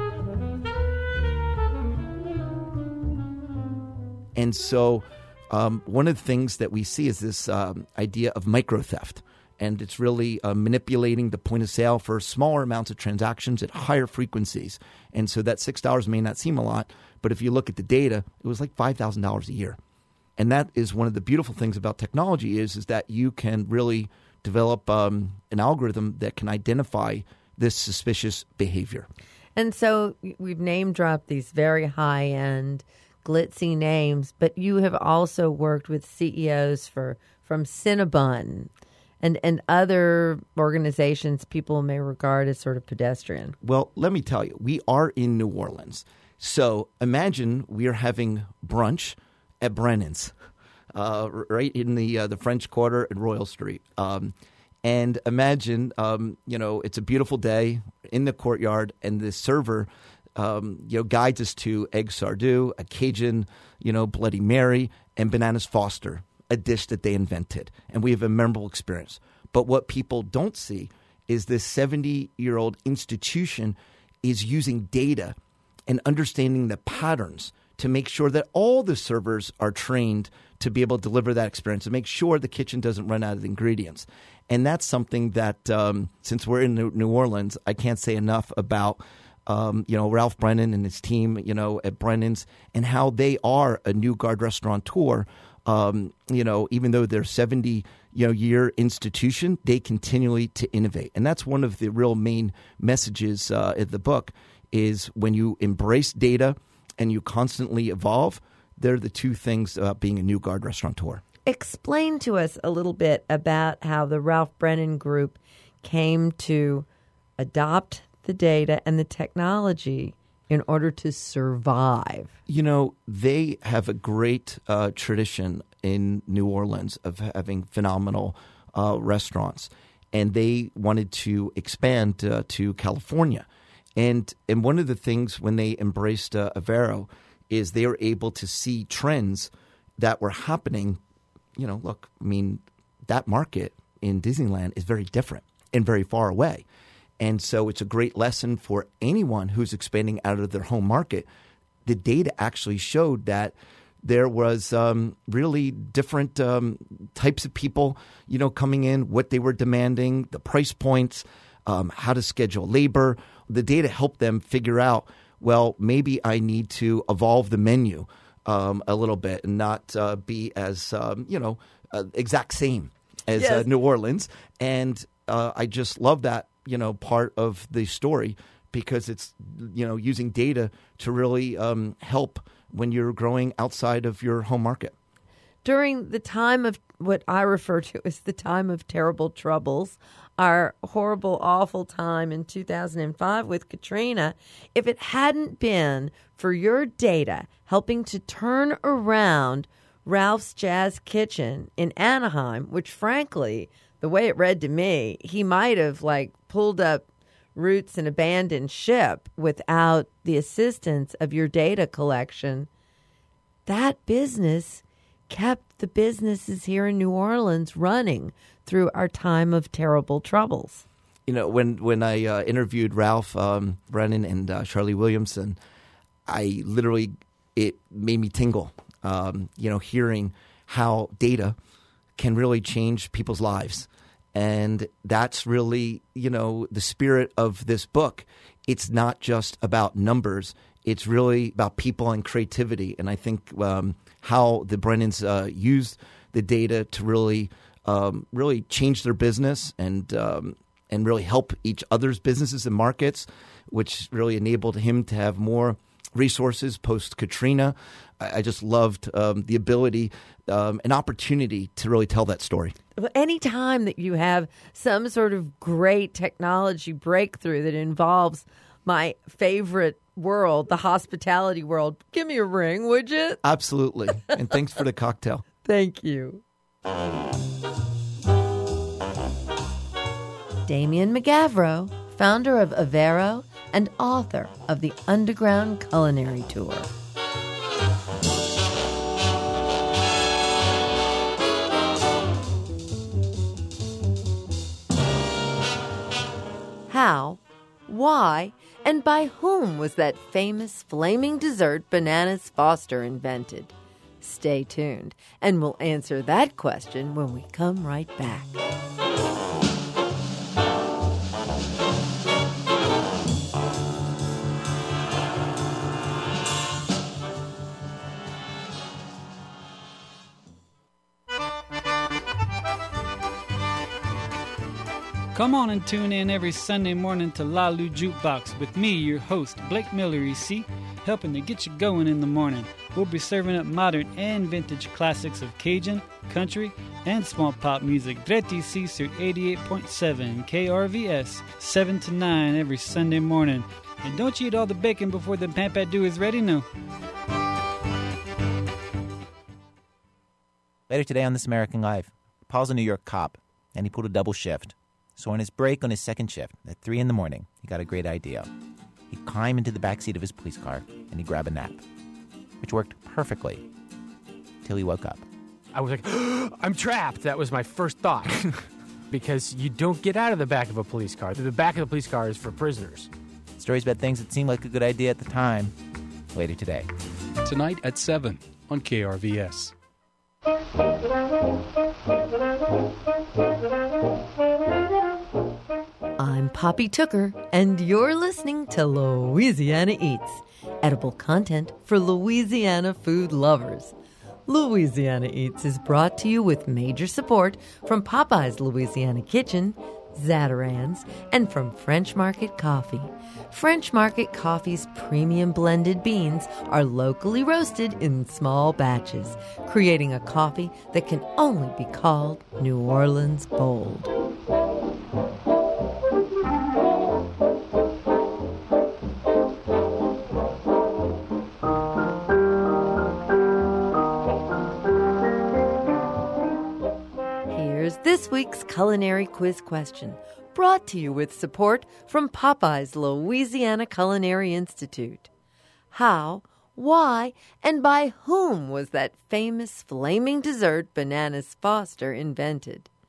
And so one of the things that we see is this idea of micro theft. And it's really manipulating the point of sale for smaller amounts of transactions at higher frequencies. And so that $6 may not seem a lot, but if you look at the data, it was like $5,000 a year. And that is one of the beautiful things about technology is that you can really develop an algorithm that can identify this suspicious behavior. And so we've name-dropped these very high-end, glitzy names, but you have also worked with CEOs from Cinnabon and other organizations people may regard as sort of pedestrian. Well, let me tell you, we are in New Orleans. So imagine we are having brunch at Brennan's, right in the French Quarter at Royal Street. And imagine, it's a beautiful day in the courtyard, and the server guides us to egg sardou, a Cajun, Bloody Mary, and bananas Foster, a dish that they invented. And we have a memorable experience. But what people don't see is this 70-year-old institution is using data and understanding the patterns to make sure that all the servers are trained to be able to deliver that experience, to make sure the kitchen doesn't run out of ingredients. And that's something that, since we're in New Orleans, I can't say enough about Ralph Brennan and his team, at Brennan's, and how they are a new guard restaurateur. Even though they're 70-year institution, they continually to innovate. And that's one of the real main messages in the book is when you embrace data and you constantly evolve, they're the two things about being a new guard restaurateur. Explain to us a little bit about how the Ralph Brennan Group came to adopt the data and the technology in order to survive. They have a great tradition in New Orleans of having phenomenal restaurants, and they wanted to expand to California. And one of the things when they embraced Avero is they were able to see trends that were happening. that market in Disneyland is very different and very far away. And so it's a great lesson for anyone who's expanding out of their home market. The data actually showed that there was really different types of people, coming in, what they were demanding, the price points, how to schedule labor. The data helped them figure out, well, maybe I need to evolve the menu a little bit and not be as, exact same as New Orleans. And I just love that, part of the story because it's, using data to really help when you're growing outside of your home market. During the time of what I refer to as the time of terrible troubles, our horrible, awful time in 2005 with Katrina, if it hadn't been for your data helping to turn around Ralph's Jazz Kitchen in Anaheim, which frankly, the way it read to me, he might have pulled up roots and abandoned ship without the assistance of your data collection. That business kept the businesses here in New Orleans running through our time of terrible troubles. When I interviewed Ralph Brennan and Charlie Williamson, it made me tingle, hearing how data can really change people's lives. And that's really, the spirit of this book. It's not just about numbers. It's really about people and creativity. And I think how the Brennans used the data to really change their business and really help each other's businesses and markets, which really enabled him to have more resources post-Katrina. I just loved the ability, an opportunity to really tell that story. Well, any time that you have some sort of great technology breakthrough that involves my favorite world, the hospitality world, give me a ring, would you? Absolutely. And thanks for the cocktail. Thank you. Damian McGavro, founder of Avero and author of the Underground Culinary Tour. How, why, and by whom was that famous flaming dessert Bananas Foster invented? Stay tuned, and we'll answer that question when we come right back. Come on and tune in every Sunday morning to Lalu Jukebox with me, your host, Blake Miller, EC, helping to get you going in the morning. We'll be serving up modern and vintage classics of Cajun, country, and small pop music. Dreti Cesar 88.7 KRVS, 7 to 9 every Sunday morning. And don't you eat all the bacon before the pampadou is ready, no. Later today on This American Life, Paul's a New York cop, and he pulled a double shift. So on his break on his second shift, at 3 in the morning, he got a great idea. He'd climb into the backseat of his police car and he'd grab a nap, which worked perfectly till he woke up. I was like, I'm trapped. That was my first thought. Because you don't get out of the back of a police car. The back of the police car is for prisoners. Stories about things that seemed like a good idea at the time, later today. Tonight at 7 on KRVS. I'm Poppy Tooker, and you're listening to Louisiana Eats, edible content for Louisiana food lovers. Louisiana Eats is brought to you with major support from Popeye's Louisiana Kitchen, Zatarain's, and from French Market Coffee. French Market Coffee's premium blended beans are locally roasted in small batches, creating a coffee that can only be called New Orleans bold. Here's this week's culinary quiz question, brought to you with support from Popeye's Louisiana Culinary Institute. How, why, and by whom was that famous flaming dessert Bananas Foster invented?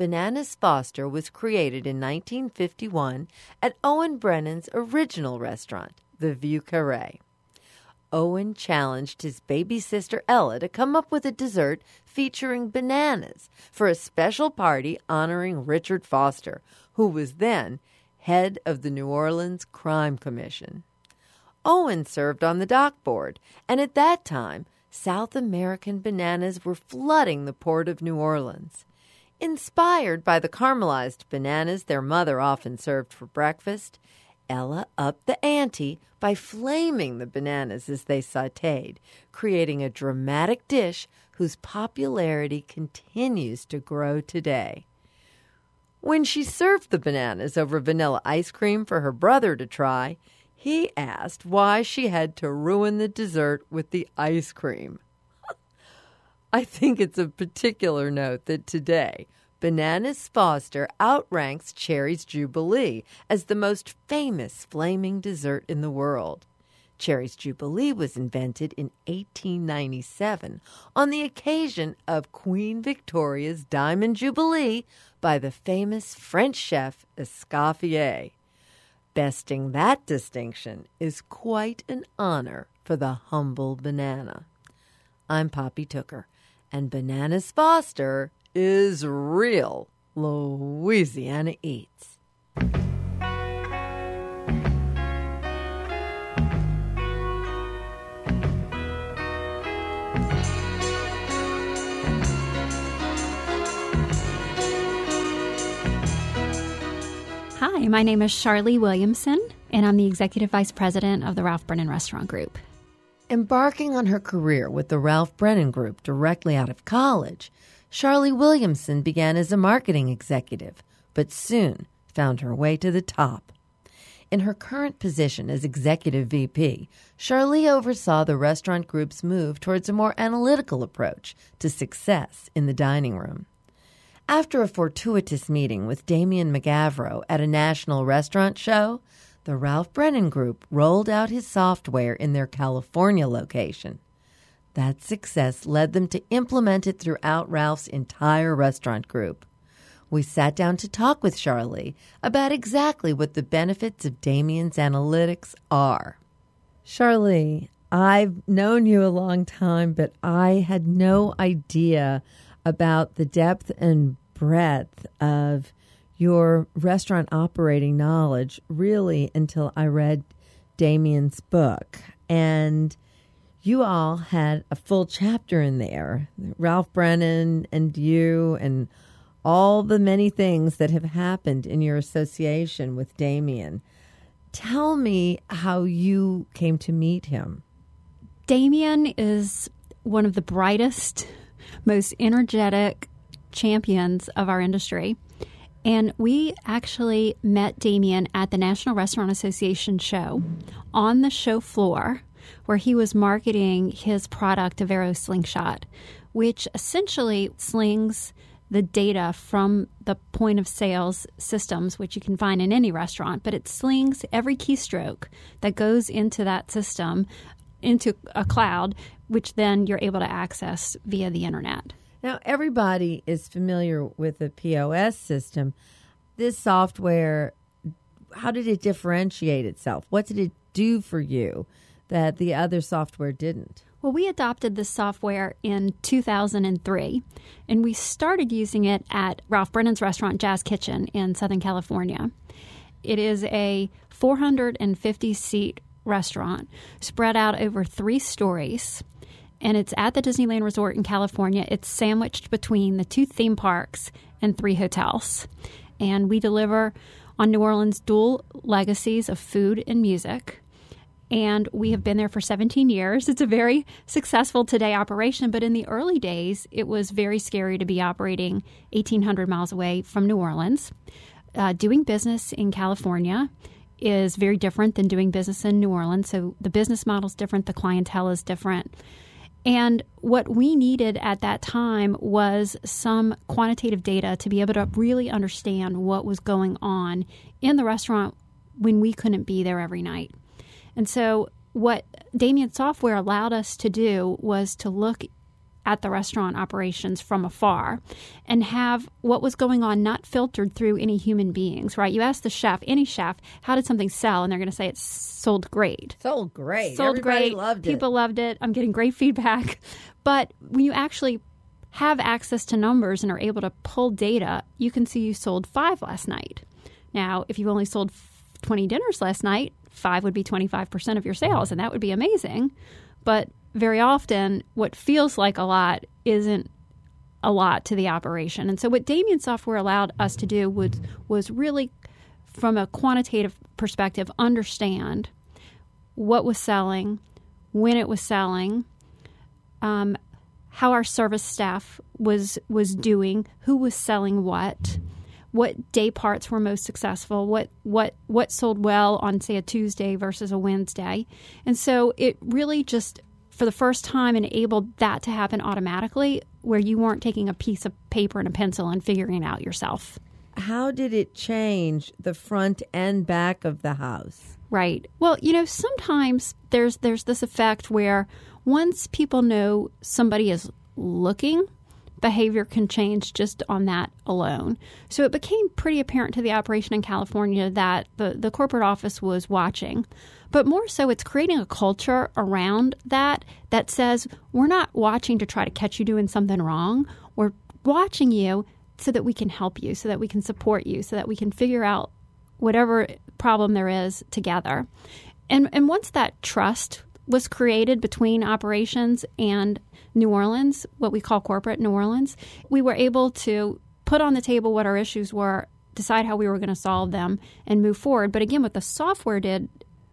Bananas Foster was created in 1951 at Owen Brennan's original restaurant, the Vieux Carré. Owen challenged his baby sister Ella to come up with a dessert featuring bananas for a special party honoring Richard Foster, who was then head of the New Orleans Crime Commission. Owen served on the dock board, and at that time, South American bananas were flooding the port of New Orleans. Inspired by the caramelized bananas their mother often served for breakfast, Ella upped the ante by flaming the bananas as they sautéed, creating a dramatic dish whose popularity continues to grow today. When she served the bananas over vanilla ice cream for her brother to try, he asked why she had to ruin the dessert with the ice cream. I think it's of particular note that today, Bananas Foster outranks Cherry's Jubilee as the most famous flaming dessert in the world. Cherry's Jubilee was invented in 1897 on the occasion of Queen Victoria's Diamond Jubilee by the famous French chef Escoffier. Besting that distinction is quite an honor for the humble banana. I'm Poppy Tooker, and Bananas Foster is real Louisiana Eats. Hi, my name is Charlie Williamson, and I'm the Executive Vice President of the Ralph Brennan Restaurant Group. Embarking on her career with the Ralph Brennan Group directly out of college, Charlie Williamson began as a marketing executive, but soon found her way to the top. In her current position as Executive VP, Charlie oversaw the restaurant group's move towards a more analytical approach to success in the dining room. After a fortuitous meeting with Damien McGavro at a national restaurant show, the Ralph Brennan Group rolled out his software in their California location. That success led them to implement it throughout Ralph's entire restaurant group. We sat down to talk with Charlie about exactly what the benefits of Damien's analytics are. Charlie, I've known you a long time, but I had no idea about the depth and breadth of your restaurant operating knowledge really until I read Damien's book. And you all had a full chapter in there, Ralph Brennan and you and all the many things that have happened in your association with Damien. Tell me how you came to meet him. Damien is one of the brightest, most energetic champions of our industry. And we actually met Damien at the National Restaurant Association show on the show floor where he was marketing his product, Avero Slingshot, which essentially slings the data from the point of sales systems, which you can find in any restaurant, but it slings every keystroke that goes into that system into a cloud, which then you're able to access via the internet. Now, everybody is familiar with the POS system. This software, how did it differentiate itself? What did it do for you that the other software didn't? Well, we adopted this software in 2003, and we started using it at Ralph Brennan's restaurant, Jazz Kitchen, in Southern California. It is a 450-seat restaurant spread out over 3 stories, and it's at the Disneyland Resort in California. It's sandwiched between the 2 theme parks and 3 hotels. And we deliver on New Orleans' dual legacies of food and music. And we have been there for 17 years. It's a very successful today operation, but in the early days, it was very scary to be operating 1,800 miles away from New Orleans. Doing business in California is very different than doing business in New Orleans. So the business model is different. The clientele is different. And what we needed at that time was some quantitative data to be able to really understand what was going on in the restaurant when we couldn't be there every night. And so what Damien's software allowed us to do was to look at the restaurant operations from afar and have what was going on not filtered through any human beings, right? You ask the chef, any chef, how did something sell? And they're going to say it sold great. Sold great. Sold Everybody great. loved it. People loved it. I'm getting great feedback. But when you actually have access to numbers and are able to pull data, you can see you sold 5 last night. Now, if you only sold 20 dinners last night, 5 would be 25% of your sales, and that would be amazing. But very often, what feels like a lot isn't a lot to the operation. And so what Damien Software allowed us to do was really, from a quantitative perspective, understand what was selling, when it was selling, how our service staff was doing, who was selling what day parts were most successful, what sold well on, say, a Tuesday versus a Wednesday. And so it really just, for the first time, enabled that to happen automatically, where you weren't taking a piece of paper and a pencil and figuring it out yourself. How did it change the front and back of the house? Right. Well, sometimes there's this effect where once people know somebody is looking, behavior can change just on that alone. So it became pretty apparent to the operation in California that the corporate office was watching. But more so, it's creating a culture around that says, we're not watching to try to catch you doing something wrong. We're watching you so that we can help you, so that we can support you, so that we can figure out whatever problem there is together. And once that trust was created between operations and New Orleans, what we call corporate New Orleans, we were able to put on the table what our issues were, decide how we were going to solve them, and move forward. But again, what the software did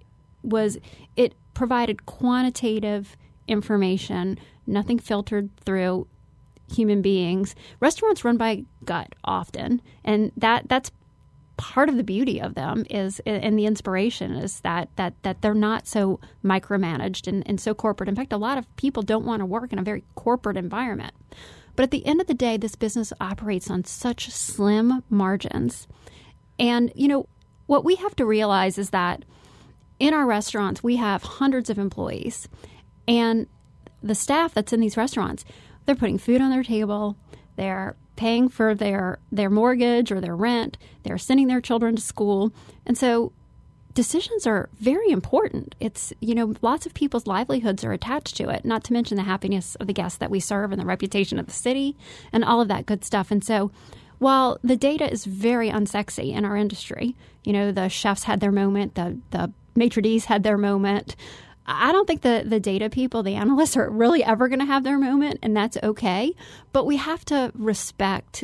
was it provided quantitative information, nothing filtered through human beings. Restaurants run by gut often, and that's part of the beauty of them is, and the inspiration is that they're not so micromanaged and so corporate. In fact, a lot of people don't want to work in a very corporate environment. But at the end of the day, this business operates on such slim margins. And, what we have to realize is that in our restaurants, we have hundreds of employees. And the staff that's in these restaurants, they're putting food on their table, they're paying for their mortgage or their rent, they're sending their children to school. And so decisions are very important. It's, lots of people's livelihoods are attached to it, not to mention the happiness of the guests that we serve and the reputation of the city and all of that good stuff. And so while the data is very unsexy in our industry, the chefs had their moment, the maitre d's had their moment, I don't think the data people, the analysts, are really ever going to have their moment, and that's okay. But we have to respect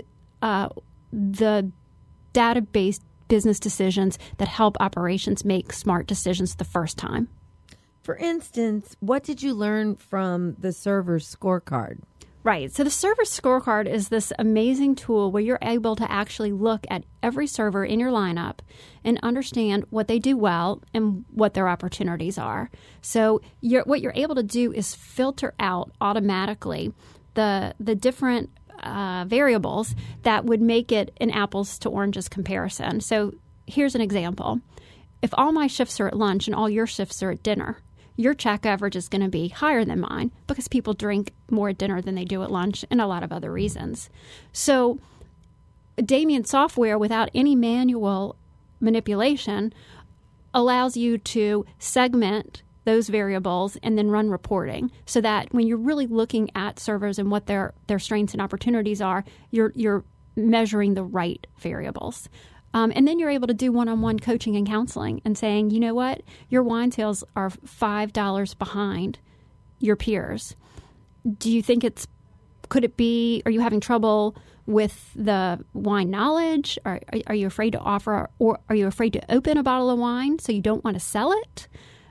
the data-based business decisions that help operations make smart decisions the first time. For instance, what did you learn from the server's scorecard? Right. So the server scorecard is this amazing tool where you're able to actually look at every server in your lineup and understand what they do well and what their opportunities are. So what you're able to do is filter out automatically the different variables that would make it an apples to oranges comparison. So here's an example. If all my shifts are at lunch and all your shifts are at dinner, your check average is going to be higher than mine because people drink more at dinner than they do at lunch and a lot of other reasons. So Damien Software, without any manual manipulation, allows you to segment those variables and then run reporting so that when you're really looking at servers and what their strengths and opportunities are, you're measuring the right variables. And then you're able to do one-on-one coaching and counseling and saying, you know what, your wine sales are $5 behind your peers. Do you think could it be, are you having trouble with the wine knowledge? Are you afraid to offer, or are you afraid to open a bottle of wine so you don't want to sell it?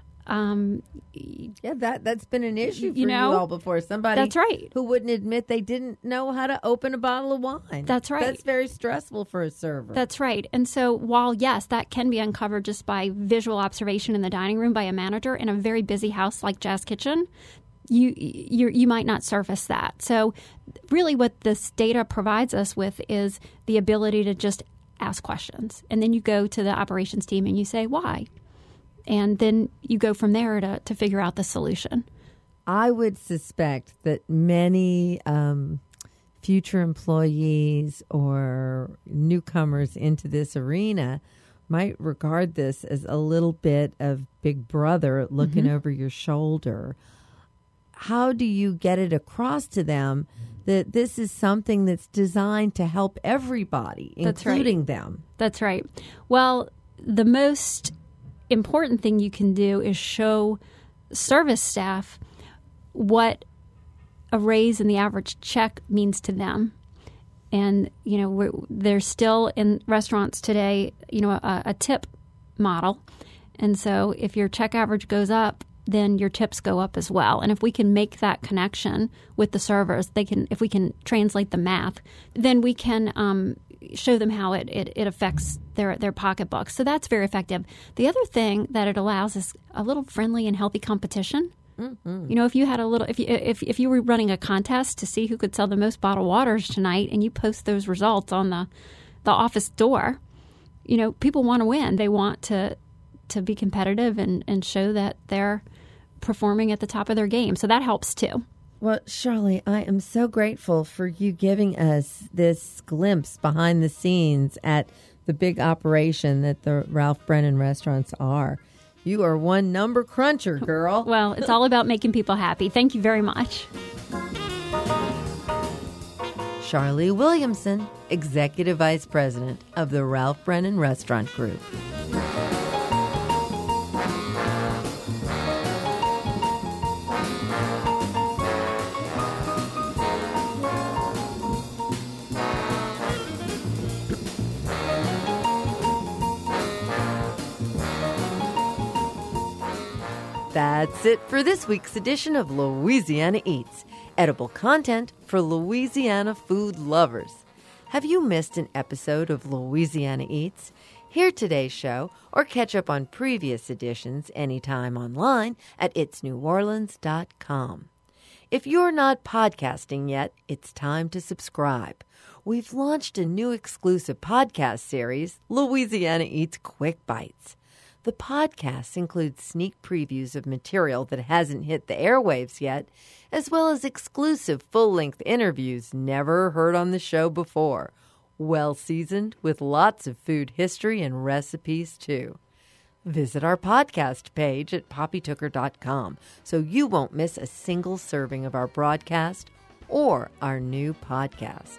Yeah, that's been an issue for you all before. Somebody that's right. who wouldn't admit they didn't know how to open a bottle of wine. That's right. That's very stressful for a server. That's right. And so while, yes, that can be uncovered just by visual observation in the dining room by a manager in a very busy house like Jazz Kitchen, you might not surface that. So really what this data provides us with is the ability to just ask questions. And then you go to the operations team and you say, why? And then you go from there to figure out the solution. I would suspect that many future employees or newcomers into this arena might regard this as a little bit of Big Brother looking over your shoulder. How do you get it across to them that this is something that's designed to help everybody, including them? That's right. Well, the most important thing you can do is show service staff what a raise in the average check means to them. And, there's still in restaurants today, a tip model. And so if your check average goes up, then your tips go up as well. And if we can make that connection with the servers, if we can translate the math, then we can show them how it affects their pocketbook. So that's very effective. The other thing that it allows is a little friendly and healthy competition. Mm-hmm. If you had if you were running a contest to see who could sell the most bottled waters tonight, and you post those results on the office door, people want to win. They want to be competitive and show that they're performing at the top of their game. So that helps too. Well, Charlie, I am so grateful for you giving us this glimpse behind the scenes at the big operation that the Ralph Brennan restaurants are. You are one number cruncher, girl. Well, it's all about making people happy. Thank you very much. Charlie Williamson, Executive Vice President of the Ralph Brennan Restaurant Group. That's it for this week's edition of Louisiana Eats, edible content for Louisiana food lovers. Have you missed an episode of Louisiana Eats? Hear today's show or catch up on previous editions anytime online at itsneworleans.com. If you're not podcasting yet, it's time to subscribe. We've launched a new exclusive podcast series, Louisiana Eats Quick Bites. The podcast includes sneak previews of material that hasn't hit the airwaves yet, as well as exclusive full-length interviews never heard on the show before, well-seasoned with lots of food history and recipes, too. Visit our podcast page at poppytooker.com so you won't miss a single serving of our broadcast or our new podcast.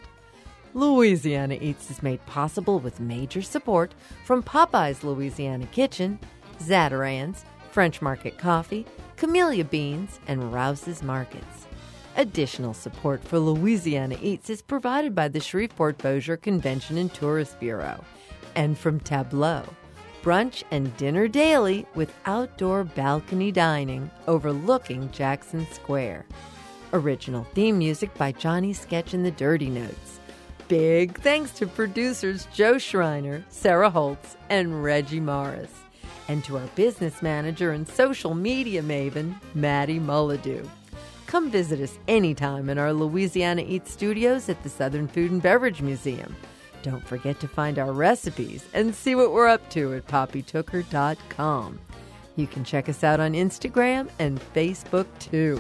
Louisiana Eats is made possible with major support from Popeye's Louisiana Kitchen, Zatarain's, French Market Coffee, Camellia Beans, and Rouse's Markets. Additional support for Louisiana Eats is provided by the Shreveport-Bossier Convention and Tourist Bureau and from Tableau, brunch and dinner daily with outdoor balcony dining overlooking Jackson Square. Original theme music by Johnny Sketch and the Dirty Notes. Big thanks to producers Joe Schreiner, Sarah Holtz, and Reggie Morris. And to our business manager and social media maven, Maddie Mullidew. Come visit us anytime in our Louisiana Eats studios at the Southern Food and Beverage Museum. Don't forget to find our recipes and see what we're up to at poppytooker.com. You can check us out on Instagram and Facebook, too.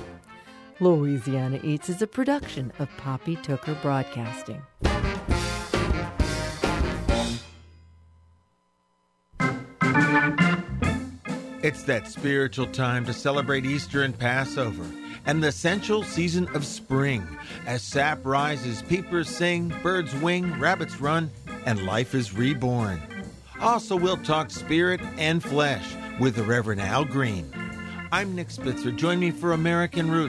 Louisiana Eats is a production of Poppy Tooker Broadcasting. It's that spiritual time to celebrate Easter and Passover, and the essential season of spring. As sap rises, peepers sing, birds wing, rabbits run, and life is reborn. Also, we'll talk spirit and flesh with the Reverend Al Green. I'm Nick Spitzer. Join me for American Roots.